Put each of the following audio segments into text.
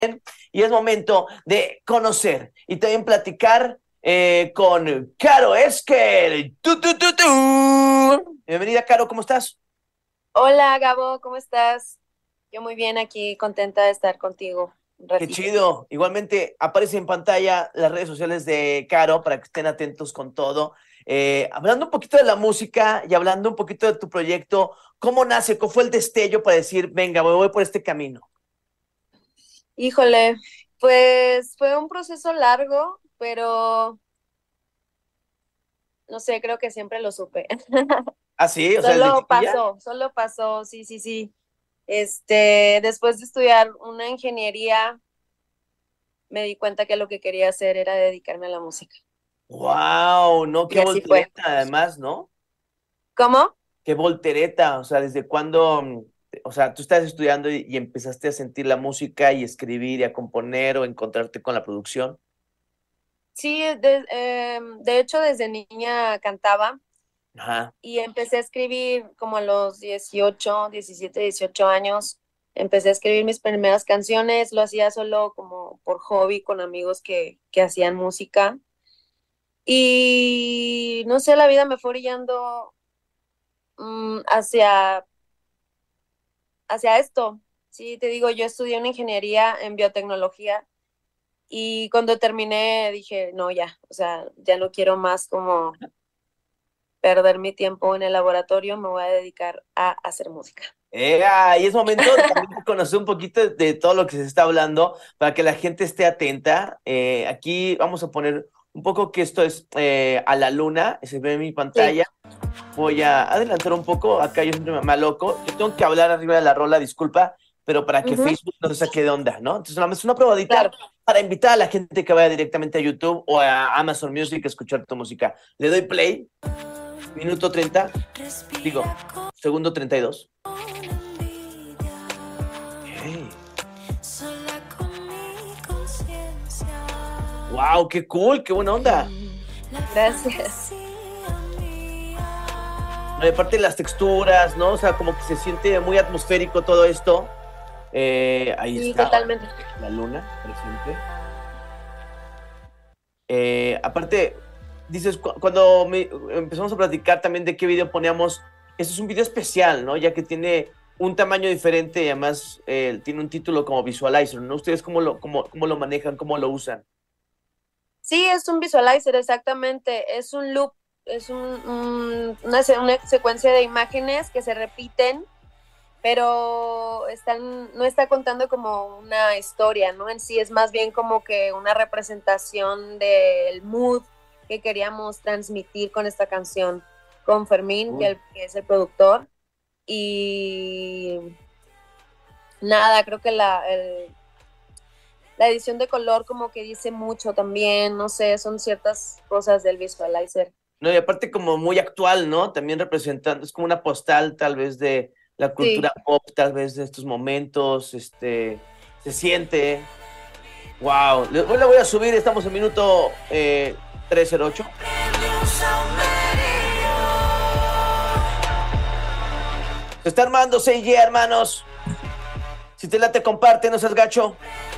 y es momento de conocer y también platicar con Caro Esquer. Bienvenida, Caro, ¿cómo estás? Hola Gabo, ¿cómo estás? Yo muy bien aquí, contenta de estar contigo un Qué ratito. chido. Igualmente aparece en pantalla las redes sociales de Caro para que estén atentos con todo. Hablando un poquito de la música y hablando un poquito de tu proyecto, ¿cómo nace? ¿Cómo fue el destello para decir, venga, voy por este camino? Híjole, pues fue un proceso largo, pero no sé, creo que siempre lo supe. Ah, sí, o sea, desde chiquilla. Solo pasó, sí, sí, sí. Después de estudiar una ingeniería, me di cuenta que lo que quería hacer era dedicarme a la música. Wow, no, qué Y así fue. voltereta, además, ¿no? ¿Cómo? Qué voltereta, o sea, ¿desde cuándo? O sea, tú estás estudiando y empezaste a sentir la música y escribir y a componer o encontrarte con la producción. Sí, de hecho desde niña cantaba. Ajá. Y empecé a escribir como a los 18 17 18 años. Empecé a escribir mis primeras canciones, lo hacía solo como por hobby con amigos que hacían música. Y no sé, la vida me fue brillando hacia esto. Sí, te digo, yo estudié una ingeniería en biotecnología y cuando terminé dije, no, ya, o sea, ya no quiero más como perder mi tiempo en el laboratorio, me voy a dedicar a hacer música. Y es momento también de conocer un poquito de todo lo que se está hablando para que la gente esté atenta. Aquí vamos a poner un poco que esto es a la luna, se ve en mi Sí. pantalla. Voy a adelantar un poco, acá yo siempre me aloco. Yo tengo que hablar arriba de la rola, disculpa, pero para que Ujú. Facebook no se saque de onda, ¿no? Entonces, nada más una probadita Claro. para invitar a la gente que vaya directamente a YouTube o a Amazon Music a escuchar tu música. Le doy play, minuto 30, digo, segundo 32. Ok. Wow, qué cool, qué buena onda. Gracias. Aparte de las texturas, ¿no? O sea, como que se siente muy atmosférico todo esto. Ahí Sí, está, totalmente. la luna presente. Aparte, dices, cuando empezamos a platicar también de qué video poníamos, este es un video especial, ¿no? Ya que tiene un tamaño diferente y además tiene un título como Visualizer, ¿no? ¿Ustedes cómo lo manejan, cómo lo usan? Sí, es un visualizer, exactamente. Es un loop, es una secuencia de imágenes que se repiten, pero no está contando como una historia, ¿no? En sí es más bien como que una representación del mood que queríamos transmitir con esta canción, con Fermín, Cool. que es el productor. Y nada, creo que la edición de color como que dice mucho también, no sé, son ciertas cosas del visualizer. No, y aparte como muy actual, ¿no? También representando, es como una postal tal vez de la Sí. cultura pop, tal vez de estos momentos, se siente. Wow, hoy la voy a subir, estamos en minuto 3:08. Se está armando 6G, hermanos. Si te late, comparte, no seas gacho.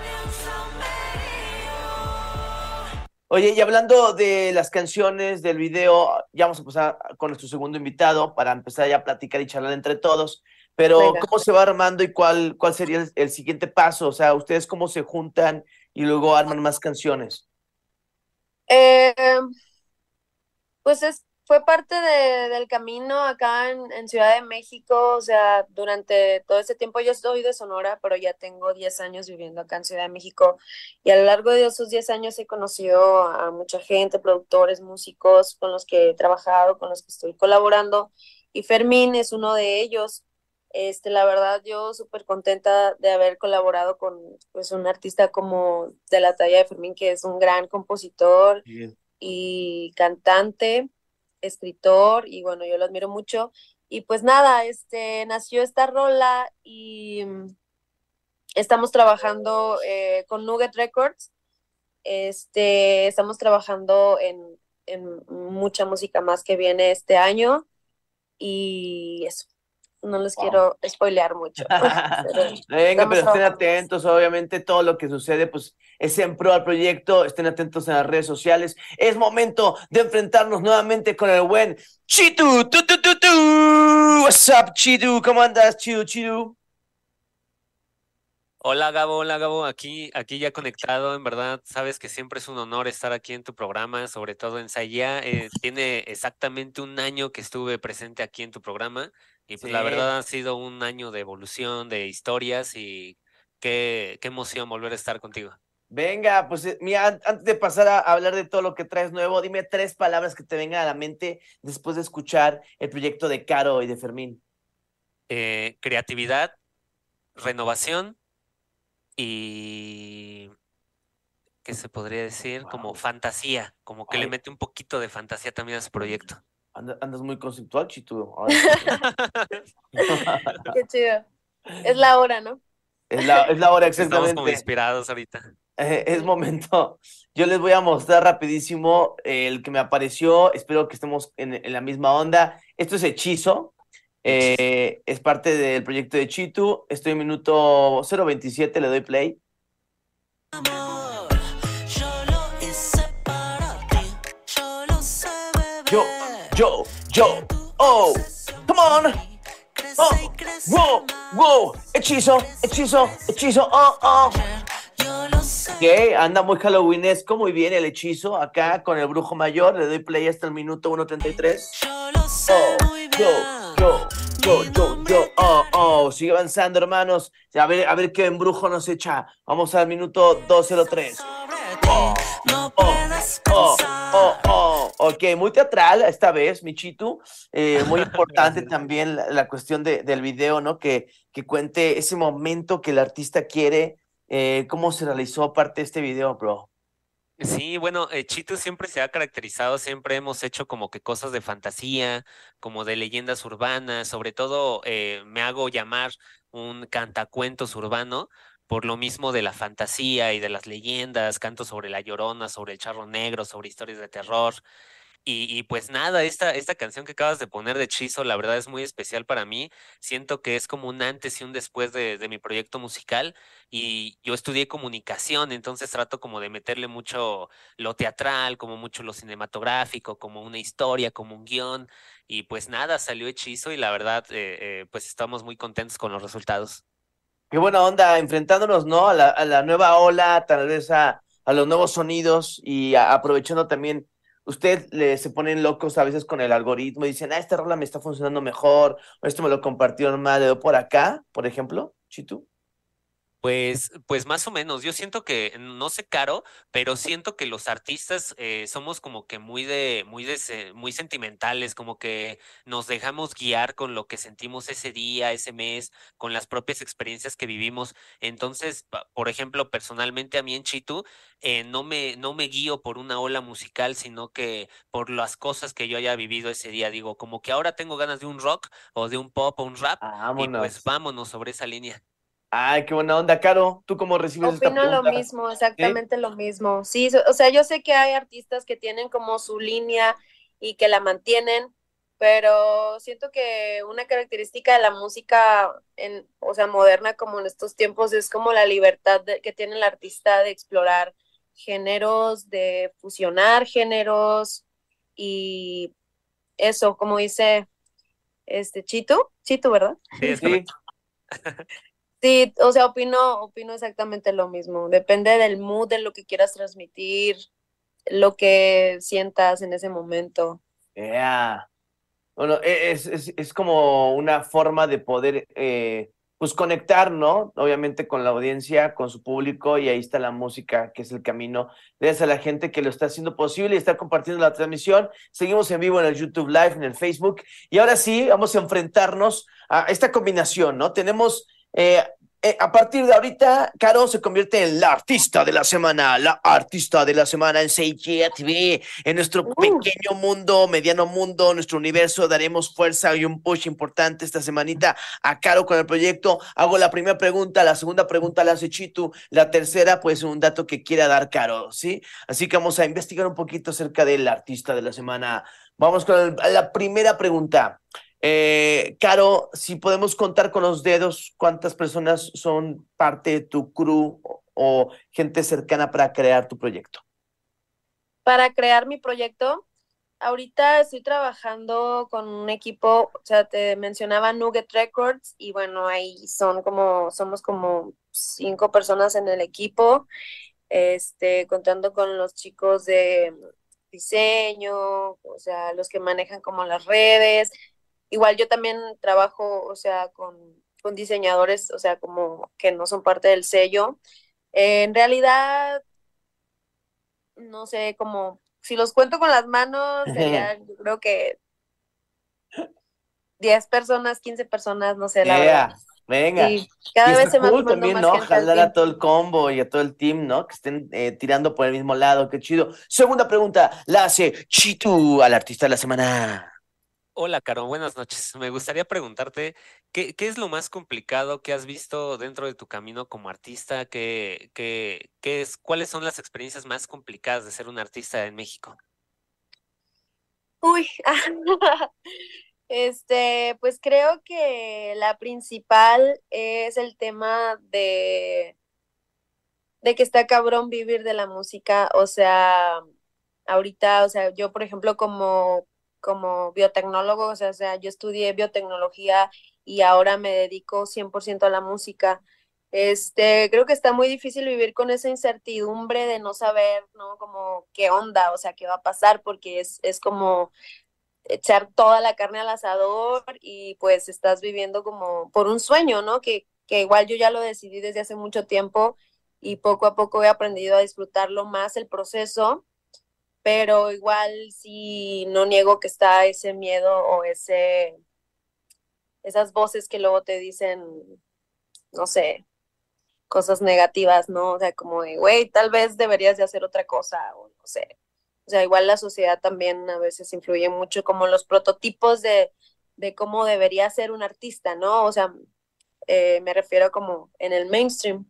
Oye, y hablando de las canciones, del video, ya vamos a pasar con nuestro segundo invitado para empezar ya a platicar y charlar entre todos. Pero, Venga. ¿cómo se va armando y cuál sería el siguiente paso? O sea, ¿ustedes cómo se juntan y luego arman más canciones? Eh, pues fue parte del camino acá en Ciudad de México, o sea, durante todo ese tiempo yo soy de Sonora, pero ya tengo 10 años viviendo acá en Ciudad de México y a lo largo de esos 10 años he conocido a mucha gente, productores, músicos con los que he trabajado, con los que estoy colaborando y Fermín es uno de ellos. La verdad, yo súper contenta de haber colaborado con pues, un artista como de la talla de Fermín, que es un gran compositor Sí. y cantante, escritor, y bueno, yo lo admiro mucho. Y pues nada, nació esta rola y estamos trabajando con Nugget Records. Estamos trabajando en mucha música más que viene este año y eso. no les Wow. quiero spoilear mucho. Pero Venga, estamos pero estén trabajando. atentos, obviamente todo lo que sucede pues es en pro al proyecto, estén atentos en las redes sociales. Es momento de enfrentarnos nuevamente con el buen Chitu. What's up, Chitu? ¿Cómo andas, Chitu, Chitu? Hola Gabo, aquí ya conectado, en verdad, sabes que siempre es un honor estar aquí en tu programa, sobre todo en Sayá. Tiene exactamente un año que estuve presente aquí en tu programa y pues la Sí. verdad ha sido un año de evolución, de historias y qué emoción volver a estar contigo. Venga, pues mira, antes de pasar a hablar de todo lo que traes nuevo, dime 3 palabras que te vengan a la mente después de escuchar el proyecto de Caro y de Fermín. Creatividad, renovación y, ¿qué se podría decir? Como Wow. fantasía, como que le Ay, mete un poquito de fantasía también a su proyecto. andas muy conceptual, Chitu. Ahora sí. Qué chido. Es la hora, ¿no? Es la hora Estamos como exactamente. inspirados ahorita. Es Sí. momento. Yo les voy a mostrar rapidísimo el que me apareció. Espero que estemos en la misma onda. Esto es Hechizo. Hechizo. Es parte del proyecto de Chitu. Estoy en minuto 0:27. Le doy play. Amor, yo lo hice para ti, yo lo sé, Yo, bebé. yo. Que tu Oh, obsesión come por on. mí crece y Oh, crece wow, wow. más. Hechizo, hechizo, hechizo. Oh, oh. Yo lo sé. Ok, anda muy halloweenesco, muy bien el hechizo acá con el brujo mayor. Le doy play hasta el minuto 1:33. Yo lo sé Oh, muy bien. Mi nombre oh. Sigue avanzando, hermanos. A ver qué embrujo nos echa. Vamos al minuto 2:03. sobre Oh, ti, no oh, puedes oh, pensar. Ok, muy teatral esta vez, Michitu. Muy importante Gracias. también la cuestión del video, ¿no? Que cuente ese momento que el artista quiere. ¿Cómo se realizó parte de este video, bro? Sí, bueno, Chito siempre se ha caracterizado, siempre hemos hecho como que cosas de fantasía, como de leyendas urbanas, sobre todo me hago llamar un cantacuentos urbano, por lo mismo de la fantasía y de las leyendas, canto sobre la Llorona, sobre el Charro Negro, sobre historias de terror. Y pues nada, esta canción que acabas de poner de Hechizo, la verdad es muy especial para mí. Siento que es como un antes y un después de mi proyecto musical. Y yo estudié comunicación, entonces trato como de meterle mucho lo teatral, como mucho lo cinematográfico, como una historia, como un guión. Y pues nada, salió Hechizo y la verdad, pues estamos muy contentos con los resultados. Qué buena onda, enfrentándonos, ¿no? A la nueva ola, tal vez a los nuevos sonidos y aprovechando también. Se ponen locos a veces con el algoritmo y dicen, esta rola me está funcionando mejor, o esto me lo compartieron mal, le doy por acá, por ejemplo, Chitu. Pues más o menos. Yo siento que, no sé, Caro, pero siento que los artistas somos como que muy sentimentales, como que nos dejamos guiar con lo que sentimos ese día, ese mes, con las propias experiencias que vivimos. Entonces, por ejemplo, personalmente a mí en Chitu, no me guío por una ola musical, sino que por las cosas que yo haya vivido ese día. Digo, como que ahora tengo ganas de un rock o de un pop o un rap, y pues Vámonos. vámonos sobre esa línea. Ay, qué buena onda, Caro. ¿Tú cómo recibes esta Opino lo pregunta? mismo, ¿Sí? exactamente lo mismo. Sí, o sea, yo sé que hay artistas que tienen como su línea y que la mantienen, pero siento que una característica de la música o sea, moderna como en estos tiempos es como la libertad que tiene el artista de explorar géneros, de fusionar géneros y eso, como dice Chito, ¿verdad? Sí, es Sí. correcto. Sí, o sea, opino exactamente lo mismo. Depende del mood, de lo que quieras transmitir, lo que sientas en ese momento. Yeah. Bueno, es como una forma de poder, pues, conectar, ¿no? Obviamente con la audiencia, con su público, y ahí está la música, que es el camino. Gracias a la gente que lo está haciendo posible y está compartiendo la transmisión. Seguimos en vivo en el YouTube Live, en el Facebook. Y ahora sí, vamos a enfrentarnos a esta combinación, ¿no? Tenemos, a partir de ahorita, Caro se convierte en la artista de la semana en Seijia TV. En nuestro Uh, pequeño mundo, mediano mundo, nuestro universo, daremos fuerza y un push importante esta semanita a Caro con el proyecto. Hago la primera pregunta, la segunda pregunta la hace Chitu, la tercera, pues un dato que quiera dar Caro, ¿sí? Así que vamos a investigar un poquito acerca del artista de la semana. Vamos con la primera pregunta. Caro, si podemos contar con los dedos, ¿cuántas personas son parte de tu crew o gente cercana para crear tu proyecto? Para crear mi proyecto, ahorita estoy trabajando con un equipo, o sea, te mencionaba Nugget Records y bueno, ahí somos como 5 personas en el equipo, contando con los chicos de diseño, o sea, los que manejan como las redes. Igual yo también trabajo, o sea, con diseñadores, o sea, como que no son parte del sello. En realidad, no sé, como si los cuento con las manos, sería, yo creo que 10 personas, 15 personas, no sé, la verdad. Yeah, venga. Sí, Y cada vez está se va cool sumando también, más ¿no? gente al Jalar a team. todo el combo y a todo el team, ¿no? Que estén tirando por el mismo lado, qué chido. Segunda pregunta, la hace Chitu al artista de la semana. Hola, Caro, buenas noches. Me gustaría preguntarte, ¿qué es lo más complicado que has visto dentro de tu camino como artista? ¿Cuáles son las experiencias más complicadas de ser un artista en México? Uy, pues creo que la principal es el tema de que está cabrón vivir de la música, o sea, ahorita, o sea, yo por ejemplo como biotecnólogo, o sea, yo estudié biotecnología y ahora me dedico 100% a la música. Creo que está muy difícil vivir con esa incertidumbre de no saber, ¿no? Como qué onda, o sea, qué va a pasar, porque es como echar toda la carne al asador y pues estás viviendo como por un sueño, ¿no? Que igual yo ya lo decidí desde hace mucho tiempo y poco a poco he aprendido a disfrutarlo más el proceso, pero igual sí no niego que está ese miedo o esas voces que luego te dicen, no sé, cosas negativas, ¿no? O sea, como de, güey, tal vez deberías de hacer otra cosa o no sé. O sea, igual la sociedad también a veces influye mucho como los prototipos de cómo debería ser un artista, ¿no? O sea, me refiero como en el mainstream,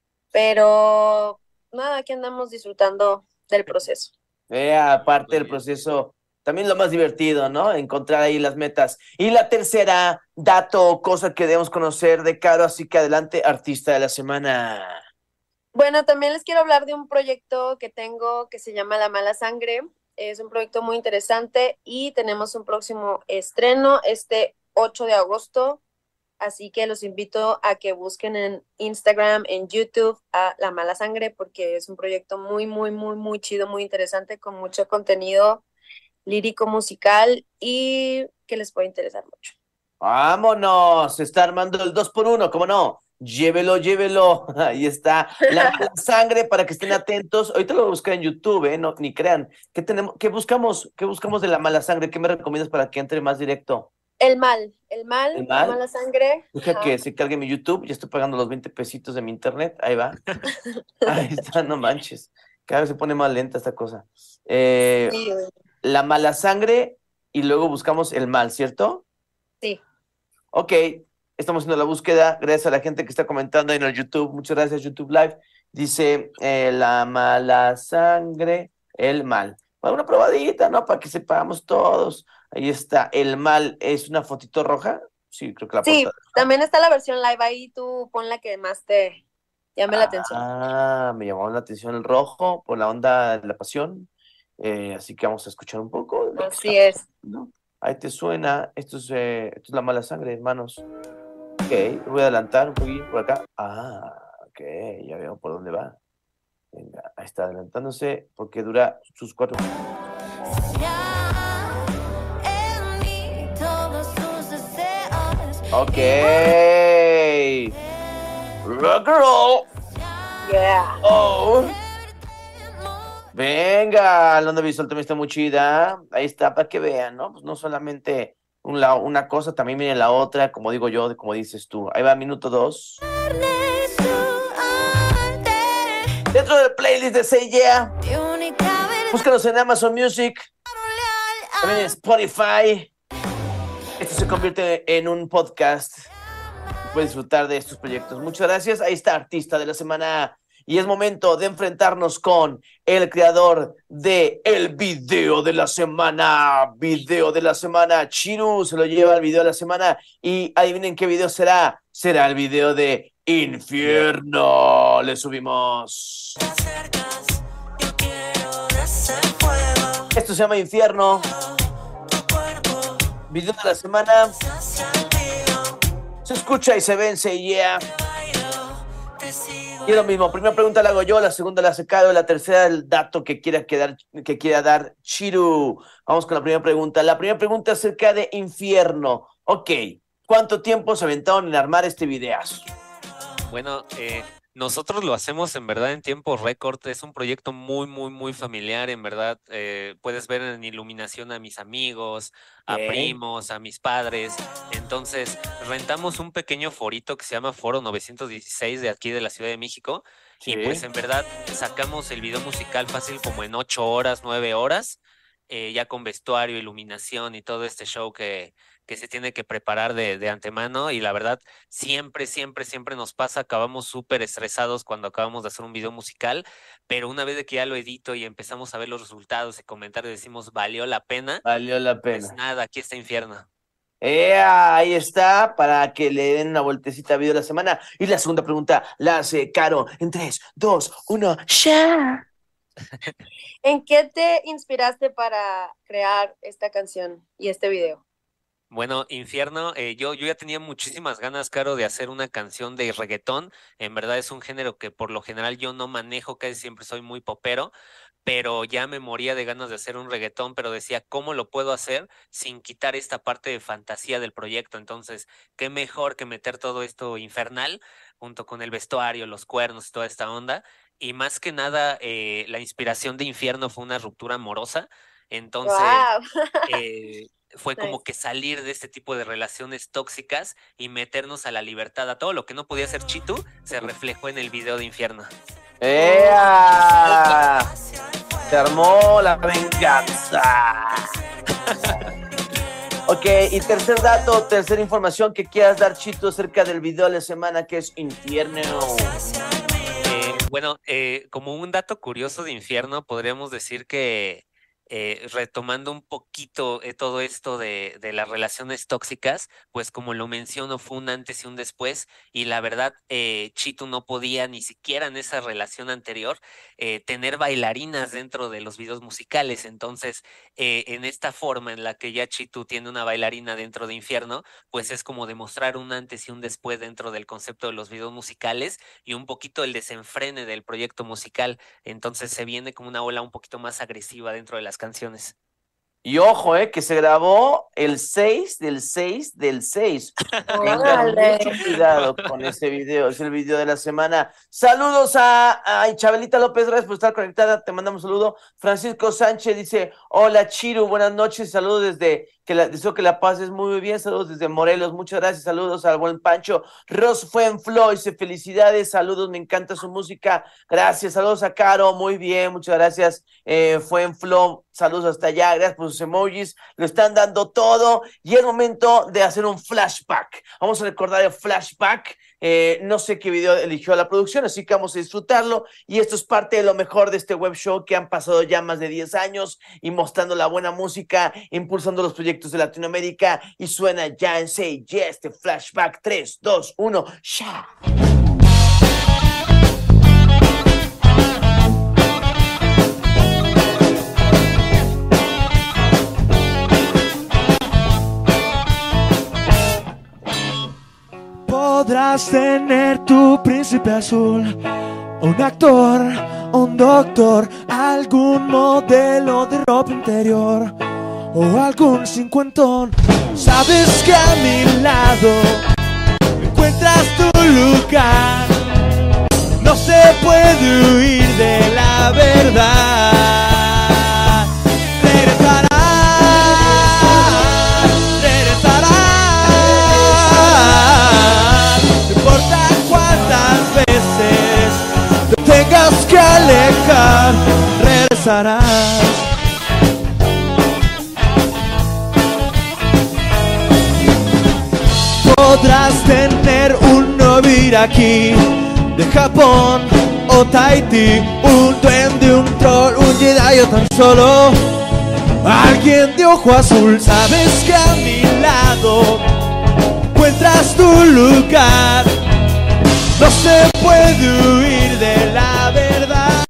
pero nada, aquí andamos disfrutando del proceso. Aparte del proceso, también lo más divertido, ¿no? Encontrar ahí las metas. Y la tercera, dato o cosa que debemos conocer de Caro, así que adelante, artista de la semana. Bueno, también les quiero hablar de un proyecto que tengo que se llama La Mala Sangre. Es un proyecto muy interesante y tenemos un próximo estreno este 8 de agosto. Así que los invito a que busquen en Instagram, en YouTube a La Mala Sangre porque es un proyecto muy, muy, muy, muy chido, muy interesante, con mucho contenido lírico musical y que les puede interesar mucho. Vámonos, se está armando el 2x1, ¿cómo no? Llévelo, llévelo. Ahí está la mala sangre para que estén atentos. Ahorita lo voy a buscar en YouTube, no, ni crean. ¿Qué tenemos? ¿Qué buscamos de la mala sangre? ¿Qué me recomiendas para que entre más directo? El ¿El mal, la mal? mala sangre. Deja Ajá. que se cargue mi YouTube. Ya estoy pagando los 20 pesitos de mi internet. Ahí va. Ahí está, no manches. Cada vez se pone más lenta esta cosa. Sí, La mala sangre y luego buscamos el mal, ¿cierto? sí. Ok, estamos haciendo la búsqueda. Gracias a la gente que está comentando en el YouTube. Muchas gracias, YouTube Live. Dice la mala sangre, el mal. Para una probadita, ¿no? Para que sepamos todos. Ahí está. El mal es una fotito roja. Sí, creo que la Sí, portada. también está la versión live ahí, tú pon la que más te llame la atención. Me llamó la atención el rojo por la onda de la pasión. Así que vamos a escuchar un poco de lo que Así está, es. ¿no? Ahí te suena. Esto es la mala sangre, hermanos. Ok, voy a adelantar un poquito por acá. Ok, ya veo por dónde va. Venga, ahí está adelantándose porque dura sus 4 minutos. En mí todos tus deseos. Ok. Rock and roll. Yeah. Oh. Venga, la onda visual también está muy chida. Ahí está, para que vean, ¿no? Pues no solamente una cosa, también viene la otra, como digo yo, como dices tú. Ahí va, minuto 2. Dentro del playlist de Say Yeah, búscanos en Amazon Music, también en Spotify. Esto se convierte en un podcast. Puedes disfrutar de estos proyectos. Muchas gracias. Ahí está, artista de la semana. y es momento de enfrentarnos con el creador de el video de la semana. Video de la semana. Chiru se lo lleva el video de la semana y adivinen qué video será. Será el video de Infierno. Le subimos. Te acercas, yo quiero de ese fuego. Esto se llama Infierno. Tu cuerpo Video de la semana. se hace al mío. Se escucha y se vence, yeah. Bailo, te sigo. Y lo mismo, primera pregunta la hago yo, la segunda la hace Caro, la tercera el dato que quiera dar Chiru. Vamos con la primera pregunta. La primera pregunta acerca de Infierno. Ok, ¿cuánto tiempo se aventaron en armar este videazo? Bueno, nosotros lo hacemos en verdad en tiempo récord. Es un proyecto muy, muy, muy familiar. En verdad, puedes ver en iluminación a mis amigos, a Ok. primos, a mis padres. Entonces, rentamos un pequeño forito que se llama Foro 916 de aquí de la Ciudad de México. Sí. Y pues en verdad sacamos el video musical fácil como en 8 horas, 9 horas, ya con vestuario, iluminación y todo este show que se tiene que preparar de antemano. Y la verdad, siempre, siempre, siempre nos pasa, acabamos súper estresados cuando acabamos de hacer un video musical, pero una vez de que ya lo edito y empezamos a ver los resultados y comentarios, decimos, valió la pena. Valió la Pues pena. nada, aquí está Infierno. Ahí está, para que le den una vueltecita a video de la semana. Y la segunda pregunta la hace Caro en 3, 2, 1, ¡ya! ¿En qué te inspiraste para crear esta canción y este video? Bueno, Infierno, yo ya tenía muchísimas ganas, Caro, de hacer una canción de reggaetón. En verdad es un género que por lo general yo no manejo, casi siempre soy muy popero, pero ya me moría de ganas de hacer un reggaetón, pero decía, ¿cómo lo puedo hacer sin quitar esta parte de fantasía del proyecto? Entonces, qué mejor que meter todo esto infernal junto con el vestuario, los cuernos y toda esta onda. Y más que nada, la inspiración de Infierno fue una ruptura amorosa. Entonces, ¡Wow! fue como Nice. que salir de este tipo de relaciones tóxicas y meternos a la libertad. A todo lo que no podía hacer Chitu se reflejó en el video de Infierno. ¡Ea! Se armó la venganza. Ok, y tercer dato, tercera información que quieras dar, Chito, acerca del video de la semana que es Infierno. Bueno, como un dato curioso de Infierno, podríamos decir que retomando un poquito todo esto de las relaciones tóxicas, pues como lo menciono, fue un antes y un después, y la verdad, Chitu no podía ni siquiera en esa relación anterior tener bailarinas dentro de los videos musicales. Entonces, en esta forma en la que ya Chitu tiene una bailarina dentro de Infierno, pues es como demostrar un antes y un después dentro del concepto de los videos musicales y un poquito el desenfrene del proyecto musical. Entonces se viene como una ola un poquito más agresiva dentro de las canciones. Y ojo, que se grabó el 6 del 6 del 6. Tengan Órale. mucho cuidado con ese video, es el video de la semana. Saludos a Chabelita López, gracias por estar conectada, te mandamos un saludo. Francisco Sánchez dice, hola Chiru, buenas noches, saludos deseo que la pases muy bien, saludos desde Morelos, muchas gracias, saludos al buen Pancho. Ros Fuenflo dice, felicidades, saludos, me encanta su música, gracias, saludos a Caro, muy bien, muchas gracias, Fuenflo, saludos hasta allá, gracias por sus emojis, lo están dando todo, y es momento de hacer un flashback. Vamos a recordar el flashback. No sé qué video eligió la producción, así que vamos a disfrutarlo, y esto es parte de lo mejor de este web show que han pasado ya más de 10 años y mostrando la buena música, impulsando los proyectos de Latinoamérica, y suena ya en Say Yes, de flashback. 3, 2, 1, ¡ya! Podrás tener tu príncipe azul, un actor, un doctor, algún modelo de ropa interior o algún cincuentón. Sabes que a mi lado encuentras tu lugar. No se puede huir de la verdad. Regresarás, regresarás. No importa cuántas veces te tengas que alejar, regresarás. Podrás tener un novio aquí de Japón o Taiwán. Haití, un duende, un troll, un Jedi o tan solo alguien de ojo azul. Sabes que a mi lado encuentras tu lugar. No se puede huir de la verdad.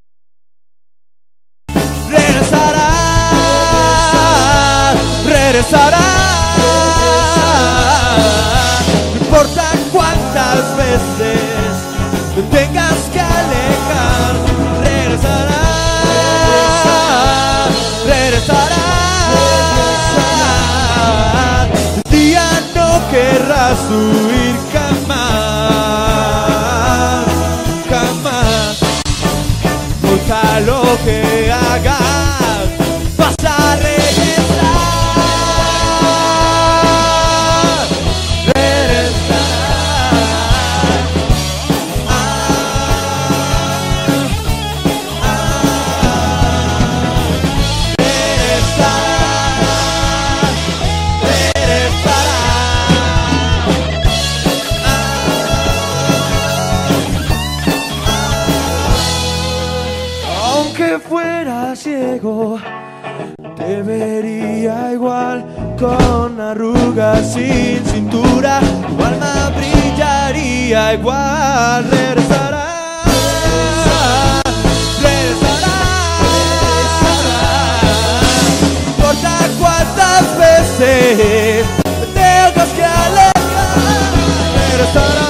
Regresará, regresará. No importa cuántas veces te tengas que alejar. Regresará, regresará. El día no querrás huir jamás, jamás. Importa lo que hagas, vas a regresar, regresar. Aunque fuera ciego, te vería igual, con arrugas sin cintura, tu alma brillaría igual. Regresará, regresará, no importa cuántas veces te tengas que alejar. Regresará,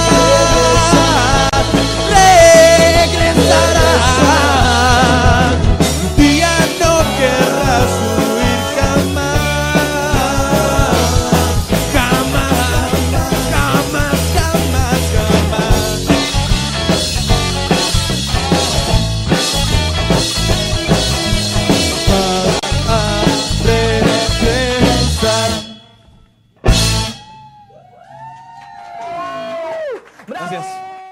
regresará. Un día no querrás huir jamás, jamás, jamás, jamás, jamás. Vas a regresar. Gracias.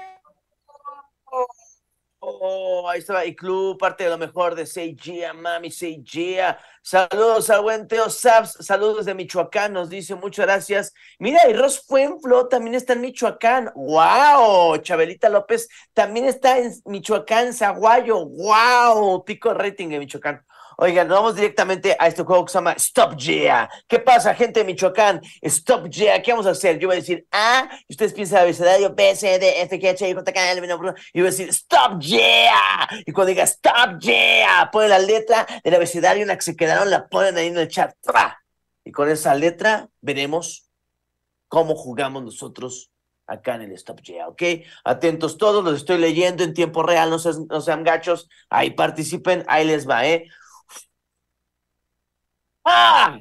Oh, ahí estaba y Club, parte de lo mejor de Say Yeah, mami, Say Yeah. Saludos al buen Teo Saps, saludos de Michoacán, nos dice, muchas gracias. Mira, y Ros Fuenflo también está en Michoacán. ¡Wow! Chabelita López también está en Michoacán, Zaguayo. ¡Wow! Pico de rating en Michoacán. Oigan, nos vamos directamente a este juego que se llama Stop Yeah. ¿Qué pasa, gente de Michoacán? Stop Yeah, ¿qué vamos a hacer? Yo voy a decir A, y ustedes piensan el abecedario B, C, D, F, G, H, I, J, K, L, M, N, O, P, y yo voy a decir Stop Yeah. Y cuando diga Stop Yeah, ponen la letra del abecedario en la que se quedaron, la ponen ahí en el chat. ¡Tra! Y con esa letra veremos cómo jugamos nosotros acá en el Stop Yeah, ¿ok? Atentos todos, los estoy leyendo en tiempo real, no sean gachos, ahí participen, ahí les va, ¿eh? ¡Ah!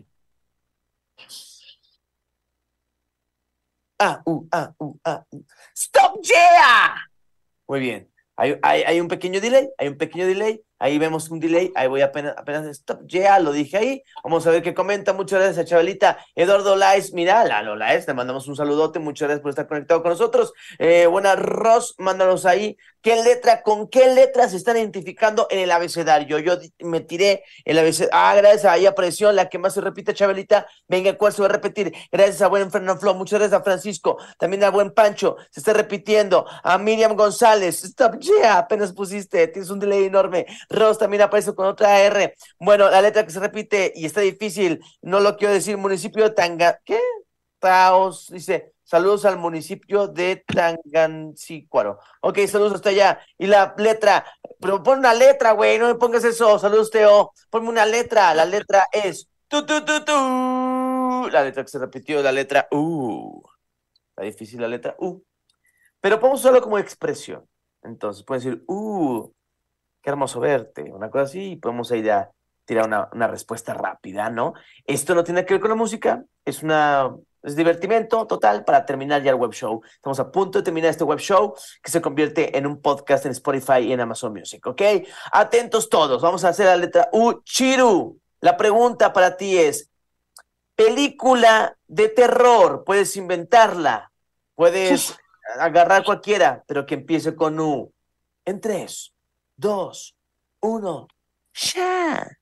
¡Stop Yeah! Muy bien. Hay un pequeño delay, ahí vemos un delay, ahí voy apenas Stop Yeah, lo dije ahí. Vamos a ver qué comenta. Muchas gracias a Chabelita. Eduardo Lais, mira, Lalo Lais, te mandamos un saludote, muchas gracias por estar conectado con nosotros. Buenas, Ros, mándanos ahí. ¿Con qué letras se están identificando en el abecedario? Yo me tiré el abecedario. Ah, gracias, ahí apareció la que más se repite, Chabelita. Venga, ¿cuál se va a repetir? Gracias a buen Fernando Flo, muchas gracias a Francisco, también a buen Pancho, se está repitiendo. A Miriam González, Stop Yeah, apenas pusiste, tienes un delay enorme. Ros también aparece con otra R. Bueno, la letra que se repite y está difícil, no lo quiero decir, municipio de ¿qué? Taos, dice, saludos al municipio de Tangancícuaro. Ok, saludos hasta allá. Y la letra, pero pon una letra, güey, no me pongas eso. Saludos, Teo. Ponme una letra. La letra es tu. La letra que se repitió, la letra U. Está difícil la letra U. Pero podemos usarlo como expresión. Entonces, pueden decir, qué hermoso verte. Una cosa así, y podemos ahí ya tirar una respuesta rápida, ¿no? Esto no tiene que ver con la música, es divertimento total para terminar ya el web show. Estamos a punto de terminar este web show que se convierte en un podcast en Spotify y en Amazon Music, ¿ok? Atentos todos, vamos a hacer la letra U. Chiru, la pregunta para ti es, película de terror, puedes inventarla, puedes agarrar cualquiera, pero que empiece con U. En 3, 2, 1, ¡ya!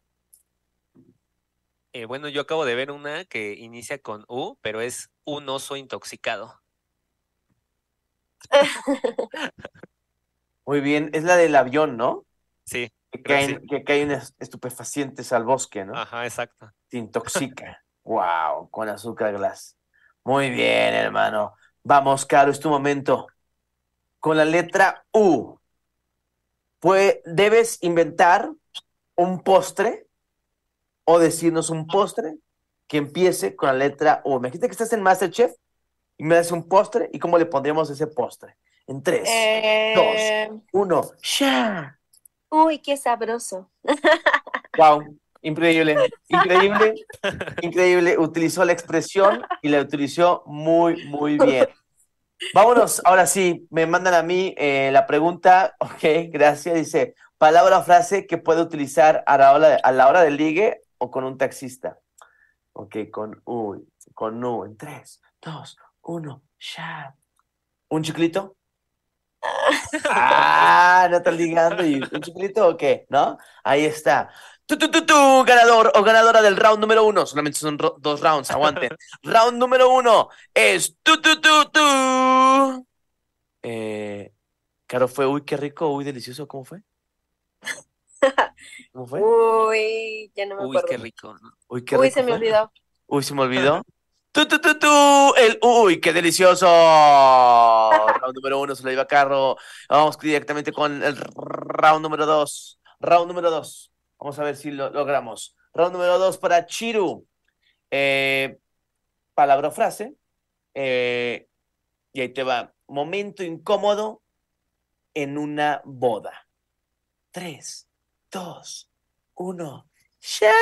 Bueno, yo acabo de ver una que inicia con U, pero es un oso intoxicado. Muy bien, es la del avión, ¿no? Sí, Que creo que sí. caen estupefacientes al bosque, ¿no? Ajá, exacto. Te intoxica. Wow, con azúcar glass. Muy bien, hermano. Vamos, Caro, es tu momento. Con la letra U, pues debes inventar un postre o decirnos un postre que empiece con la letra U. Imagínate que estás en MasterChef y me das un postre y cómo le pondríamos ese postre. En 3, 2, Eh, 1. ¡Ya! Uy, qué sabroso. Wow, increíble, increíble, increíble. Utilizó la expresión y la utilizó muy, muy bien. Vámonos, ahora sí, me mandan a mí la pregunta, ok, gracias, dice, palabra o frase que puede utilizar a la hora del ligue o con un taxista. Ok, con U, en 3, 2, 1, ya. ¿Un chiclito? Ah, no estás ligando. ¿Y un chiclito o qué? ¿No? Ahí está. Tú, ganador o ganadora del round número 1. Solamente son 2 rounds, aguanten. Round número 1 es tú. Eh, Caro fue, uy, qué rico, uy, delicioso. ¿Cómo fue? ¿Cómo fue? Uy, ya no me Uy, qué acuerdo. rico, ¿no? Uy, qué Uy, rico se me fue. olvidó. Uy, se me olvidó. El uy, qué delicioso. Round número 1 se lo lleva Carro. Vamos directamente con el round número 2. Round número 2. Vamos a ver si lo logramos. Round número 2 para Chiru. Eh, palabra o frase. Eh, y ahí te va. Momento incómodo en una boda. 3, 2, 1. ¡Ya!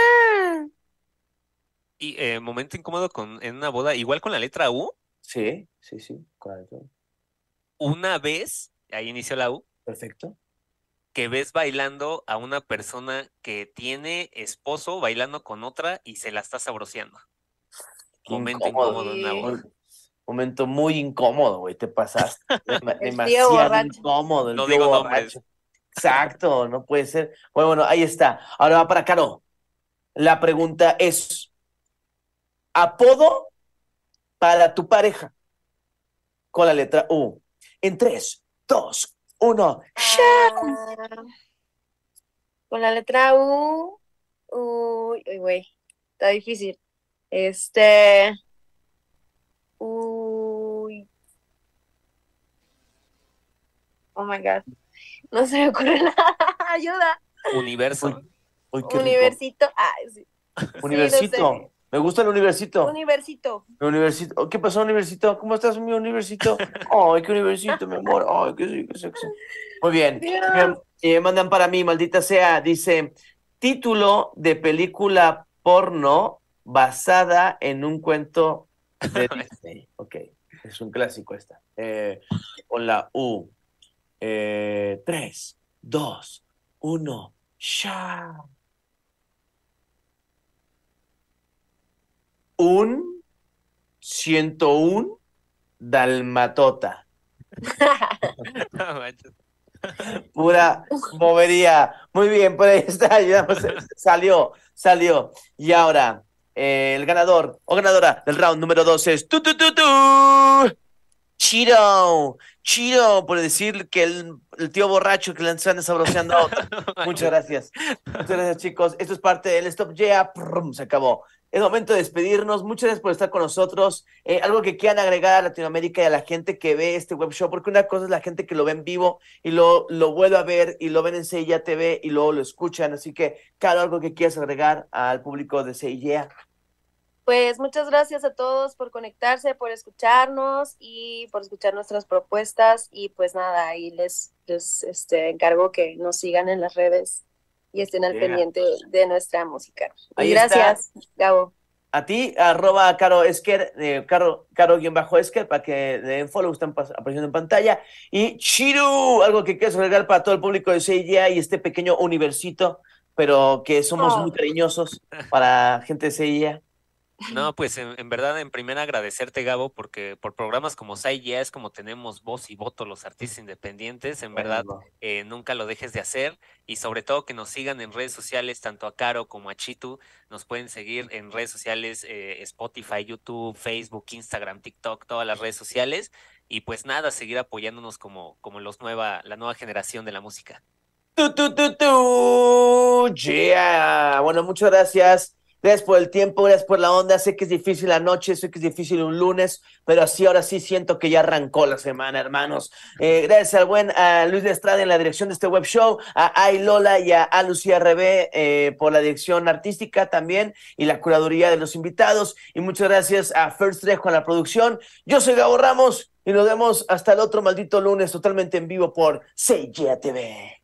Y momento incómodo en una boda, igual con la letra U, Sí, correcto. una vez, ahí inició la U, Perfecto. que ves bailando a una persona que tiene esposo bailando con otra y se la está sabroseando. Qué Momento incómodo. incómodo en una Y boda. Momento muy incómodo, güey, te pasaste. el tío Demasiado borracho. incómodo, el No tío digo nombres. borracho. Exacto, no puede ser. Bueno, ahí está. Ahora va para Caro. La pregunta es, apodo para tu pareja con la letra U. En 3, 2, 1. Ah, con la letra U. Uy, uy, güey. Está difícil. Este. Uy. Oh my God. No se me ocurre nada. Ayuda. Universo. Uy, uy, qué rico. Universito. Ay, sí. Sí, no Universito. sé. Me gusta el universito. Universito. Universito. Oh, ¿qué pasó, universito? ¿Cómo estás, mi universito? Ay, qué universito, mi amor. Ay, qué sí, qué sexy. Muy bien. Dios. Mandan para mí, maldita sea. Dice, título de película porno basada en un cuento de Disney. Ok, es un clásico esta. Con la U. 3, 2, 1. ¡Ya! Un 101 dalmatota. No manches. Pura bobería. Muy bien, por ahí está. Ya, pues, salió. Y ahora, el ganador o ganadora del round número 2 es tú. Chido, por decir que el tío borracho que le anda sabroseando a otro. No Muchas manches. gracias. Muchas gracias, chicos. Esto es parte del Stop Yeah. Prum, se acabó. Es momento de despedirnos. Muchas gracias por estar con nosotros. Algo que quieran agregar a Latinoamérica y a la gente que ve este web show, porque una cosa es la gente que lo ve en vivo y lo vuelve a ver y lo ven en CIA TV y luego lo escuchan. Así que, Caro, algo que quieras agregar al público de CIA. Pues muchas gracias a todos por conectarse, por escucharnos y por escuchar nuestras propuestas. Y pues nada, ahí les encargo que nos sigan en las redes y estén al Yeah. pendiente de nuestra música. Y Ahí está. gracias, Gabo. A ti, @Caro Esker, Caro-Esker, para que le den follow, están apareciendo en pantalla. Y Chiru, algo que quieras agregar para todo el público de CIA y este pequeño universito, pero que somos muy cariñosos para gente de CIA. No, pues en verdad, en primera agradecerte, Gabo, porque por programas como Sai ya es como tenemos voz y voto los artistas independientes. En verdad, nunca lo dejes de hacer y sobre todo que nos sigan en redes sociales, tanto a Caro como a Chitu. Nos pueden seguir en redes sociales, Spotify, YouTube, Facebook, Instagram, TikTok, todas las redes sociales. y pues nada, seguir apoyándonos como la nueva generación de la música. Yeah. Bueno, muchas gracias. Gracias por el tiempo, gracias por la onda. Sé que es difícil la noche, sé que es difícil un lunes, pero así ahora sí siento que ya arrancó la semana, hermanos. Gracias al buen a Luis de Estrada en la dirección de este web show, a Ay Lola y a Lucía RB por la dirección artística también y la curaduría de los invitados. Y muchas gracias a First Trejo en la producción. Yo soy Gabo Ramos y nos vemos hasta el otro maldito lunes totalmente en vivo por Say Yeah TV.